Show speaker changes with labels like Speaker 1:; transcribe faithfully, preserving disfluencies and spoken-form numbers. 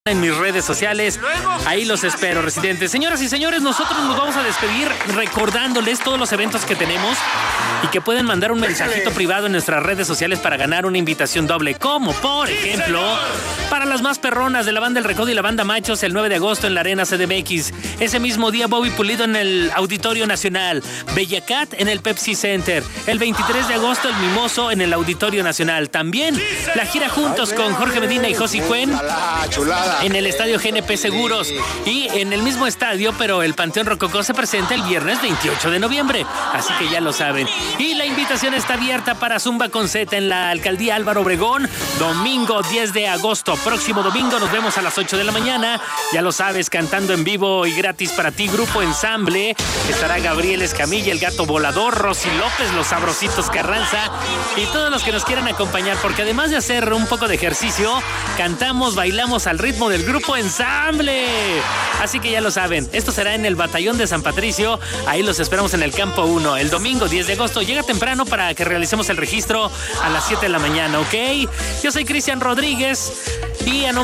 Speaker 1: en mis redes sociales. Ahí los espero, residentes. Señoras y señores, nosotros nos vamos a despedir recordándoles todos los eventos que tenemos y que pueden mandar un mensajito privado en nuestras redes sociales para ganar una invitación doble, como por ejemplo para las más perronas de la banda El Recodo y la banda Machos el nueve de agosto en la Arena C D M X. Ese mismo día Bobby Pulido en el Auditorio Nacional, Bella Cat en el Pepsi Center, el veintitrés de agosto el Mimoso en el Auditorio Nacional. También la gira juntos con Jorge Medina y Josi Cuen en el Estadio G N P Seguros, y en el mismo estadio, pero el Panteón Rococó se presenta el viernes veintiocho de noviembre, así que ya lo saben. Y la invitación está abierta para Zumba con Z en la Alcaldía Álvaro Obregón, domingo diez de agosto, próximo domingo. Nos vemos a las ocho de la mañana, ya lo sabes, cantando en vivo y gratis para ti, Grupo Ensamble. Estará Gabriel Escamilla, el Gato Volador, Rosy López, los Sabrositos Carranza y todos los que nos quieran acompañar, porque además de hacer un poco de ejercicio, cantamos, bailamos al ritmo del Grupo Ensamble. Así que ya lo saben, esto será en el Batallón de San Patricio. Ahí los esperamos en el Campo uno, el domingo diez de agosto. Llega temprano para que realicemos el registro a las siete de la mañana, ¿ok? Yo soy Cristian Rodríguez y a